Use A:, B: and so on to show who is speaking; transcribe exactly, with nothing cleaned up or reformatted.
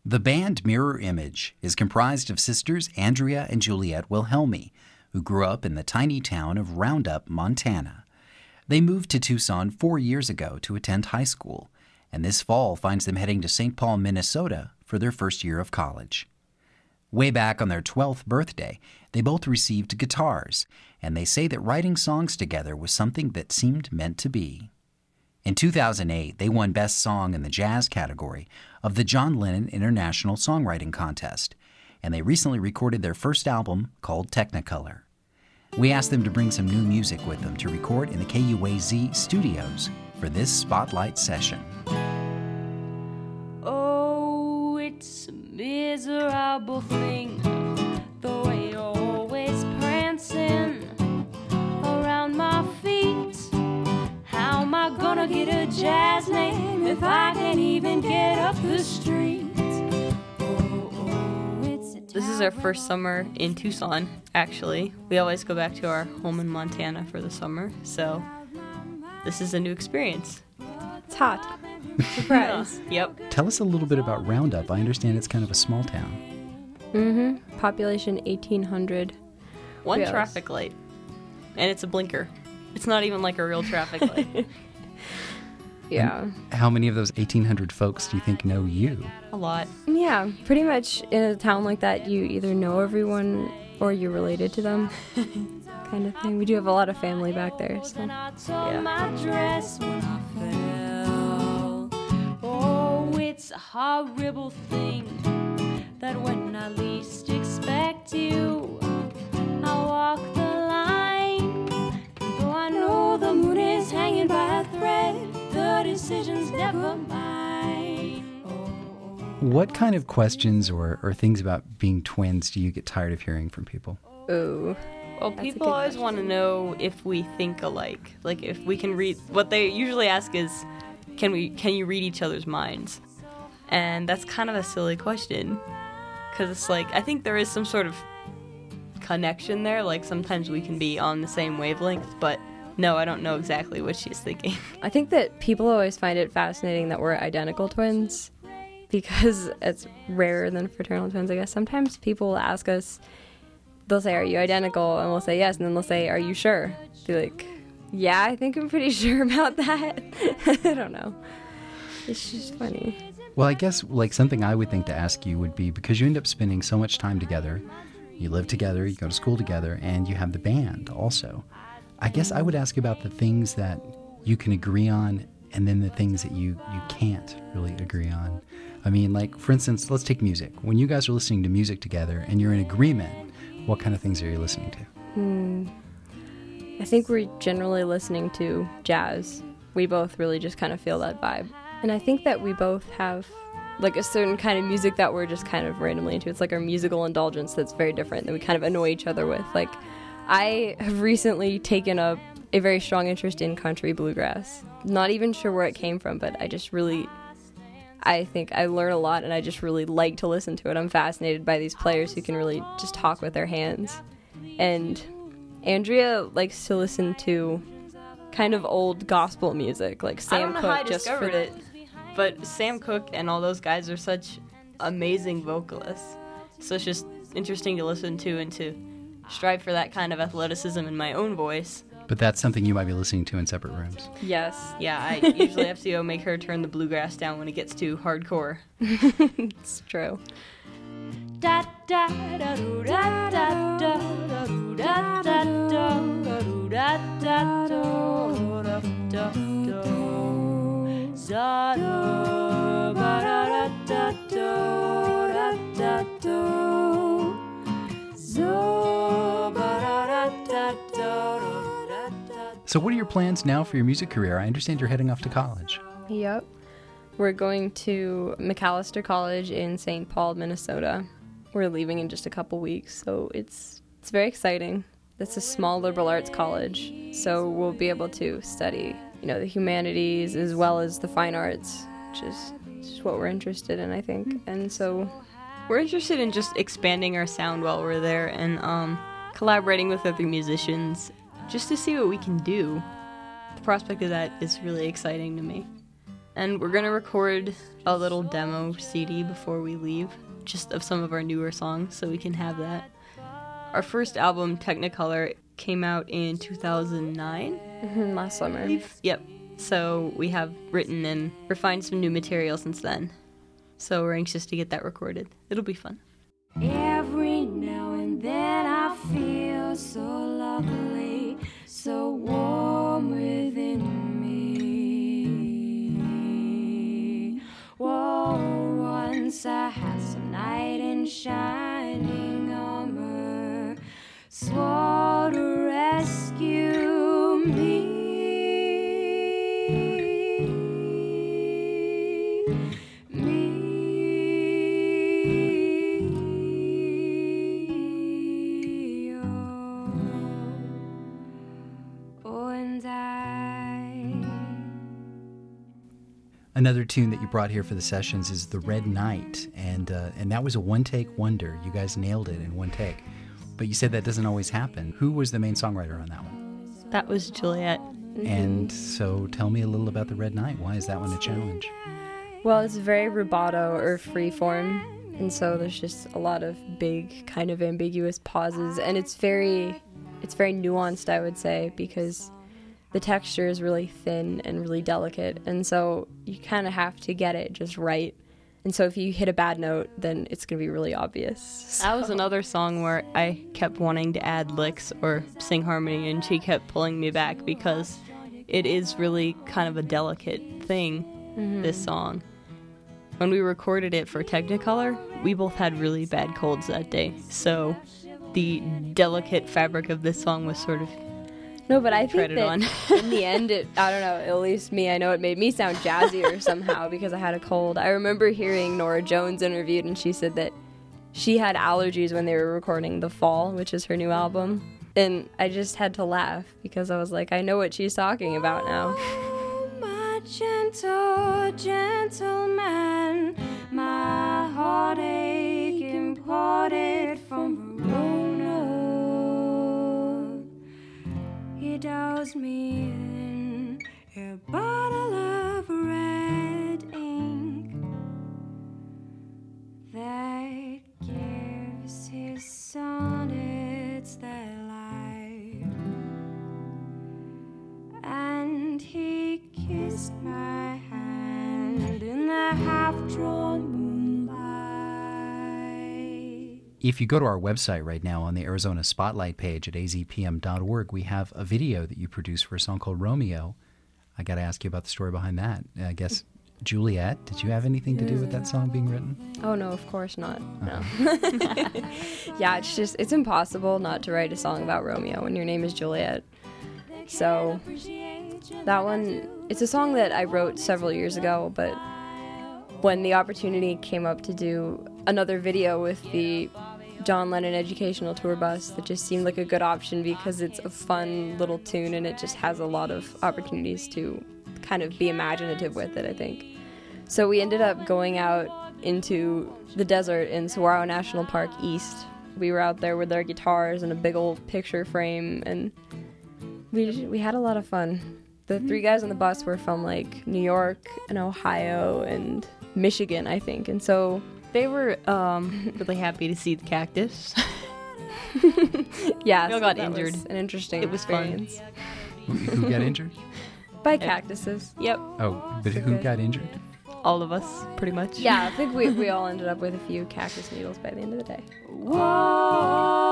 A: The band Mirror Image is comprised of sisters Andrea and Juliet Wilhelmi, who grew up in the tiny town of Roundup, Montana. They moved to Tucson four years ago to attend high school, and this fall finds them heading to Saint Paul, Minnesota for their first year of college. Way back on their twelfth birthday, they both received guitars, and they say that writing songs together was something that seemed meant to be. In two thousand eight, they won Best Song in the Jazz category of the John Lennon International Songwriting Contest, and they recently recorded their first album called Technicolor. We asked them to bring some new music with them to record in the K U A Z studios for this Spotlight session.
B: Oh, it's a miserable thing, the way you're always prancing around my feet. How am I gonna get a jazz name if I can't even get up the street? Oh, oh, it's a
C: This is our first summer in Tucson, actually. We always go back to our home in Montana for the summer, so this is a new experience.
D: It's hot. Surprise.
C: Yep.
A: Tell us a little bit about Roundup. I understand it's kind of a small town.
D: Mm-hmm. Population eighteen hundred.
C: One
D: Yes.
C: traffic light, and it's a blinker. It's not even like a real traffic light.
D: Yeah.
A: And how many of those eighteen hundred folks do you think know you?
C: A lot.
D: Yeah, pretty much in a town like that, you either know everyone or you're related to them, kind of thing. We do have a lot of family back there, so
B: I tore
D: yeah.
B: my dress when I fell. Oh, it's a horrible thing that when I least expect you, I walk the line. Though I know the moon is hanging by a thread, the decision's never mine. Oh,
A: What kind of questions or, or things about being twins do you get tired of hearing from people?
D: Ooh.
C: Well,
D: That's a
C: people
D: good
C: always want to know if we think alike. Like, if we can read... What they usually ask is, can we? Can you read each other's minds? And that's kind of a silly question. Because it's like, I think there is some sort of connection there. Like, sometimes we can be on the same wavelength, but no, I don't know exactly what she's thinking.
D: I think that people always find it fascinating that we're identical twins because it's rarer than fraternal twins, I guess. Sometimes people will ask us, they'll say, are you identical? And we'll say yes, and then they'll say, are you sure? Be like, yeah, I think I'm pretty sure about that. I don't know. It's just funny.
A: Well, I guess like something I would think to ask you would be, because you end up spending so much time together, you live together, you go to school together, and you have the band also. I guess I would ask you about the things that you can agree on and then the things that you, you can't really agree on. I mean, like, for instance, let's take music. When you guys are listening to music together and you're in agreement, what kind of things are you listening to?
D: Hmm. I think we're generally listening to jazz. We both really just kind of feel that vibe. And I think that we both have like a certain kind of music that we're just kind of randomly into. It's like our musical indulgence that's very different that we kind of annoy each other with. Like, I have recently taken up a very strong interest in country bluegrass. Not even sure where it came from, but I just really, I think I learn a lot and I just really like to listen to it. I'm fascinated by these players who can really just talk with their hands. And Andrea likes to listen to kind of old gospel music, like Sam
C: I don't know
D: Cooke.
C: how I
D: just
C: discovered
D: for,
C: it, but Sam Cooke and all those guys are such amazing vocalists. So it's just interesting to listen to and to strive for that kind of athleticism in my own voice.
A: But that's something you might be listening to in separate rooms.
D: Yes.
C: Yeah, I usually have to go make her turn the bluegrass down when it gets too hardcore.
D: It's true.
B: Da da da do da da da da do da da da do da da do da da do za da ba da da do da da do zo ba da da do da da.
A: So what are your plans now for your music career? I understand you're heading off to college.
D: Yep. We're going to McAllister College in Saint Paul, Minnesota. We're leaving in just a couple weeks, so it's it's very exciting. It's a small liberal arts college, so we'll be able to study, you know, the humanities as well as the fine arts, which is just what we're interested in, I think. And so
C: We're interested in just expanding our sound while we're there and um, collaborating with other musicians just to see what we can do. The prospect of that is really exciting to me. And we're going to record a little demo C D before we leave, just of some of our newer songs, so we can have that. Our first album, Technicolor, came out in two thousand nine.
D: Mhm, last summer.
C: Yep. So we have written and refined some new material since then. So we're anxious to get that recorded. It'll be fun.
B: Every now and then I feel so lovely, so warm within me. Whoa, once I had some knight in shining armor, swore to rescue me.
A: Another tune that you brought here for the sessions is The Red Knight, and uh, and that was a one-take wonder. You guys nailed it in one take. But you said that doesn't always happen. Who was the main songwriter on that one?
C: That was Juliet.
A: And so tell me a little about The Red Knight. Why is that one a challenge?
D: Well, it's very rubato or free form, and so there's just a lot of big, kind of ambiguous pauses, and it's very, it's very nuanced, I would say, because the texture is really thin and really delicate, and so you kind of have to get it just right. And so if you hit a bad note, then it's going to be really obvious. So.
C: That was another song where I kept wanting to add licks or sing harmony, and she kept pulling me back because it is really kind of a delicate thing, mm-hmm. this song. When we recorded it for Technicolor, we both had really bad colds that day, so the delicate fabric of this song was sort of
D: No, but I think that
C: on.
D: in the end, it, I don't know, at least me, I know it made me sound jazzier somehow because I had a cold. I remember hearing Nora Jones interviewed, and she said that she had allergies when they were recording The Fall, which is her new album. And I just had to laugh because I was like, I know what she's talking about now.
B: Oh, my gentle gentleman, my heartache imported from Verona. He doused me in a bottle of red ink that gives his sonnets their life, and he kissed my hand in the half-drawn moonlight.
A: If you go to our website right now on the Arizona Spotlight page at a z p m dot org, we have a video that you produced for a song called Romeo. I got to ask you about the story behind that. I guess, Juliet, did you have anything to do with that song being written?
D: Oh, no, of course not. No. Yeah, it's just, it's impossible not to write a song about Romeo when your name is Juliet. So that one, it's a song that I wrote several years ago, but when the opportunity came up to do another video with the John Lennon Educational Tour Bus, that just seemed like a good option because it's a fun little tune and it just has a lot of opportunities to kind of be imaginative with it, I think. So we ended up going out into the desert in Saguaro National Park East. We were out there with our guitars and a big old picture frame, and we just, we had a lot of fun. The three guys on the bus were from like New York and Ohio and Michigan, I think, and so
C: they were um, really happy to see the cactus.
D: Yeah,
C: we all
D: so
C: got
D: that
C: injured.
D: Was an interesting
C: it was
D: experience.
A: Who, who got injured?
D: By cactuses.
C: Yep,
A: Oh, but
D: So
A: who
D: good.
A: got injured?
C: all of us, pretty much.
D: Yeah, I think we, we all ended up with a few cactus needles by the end of the day.
B: Whoa.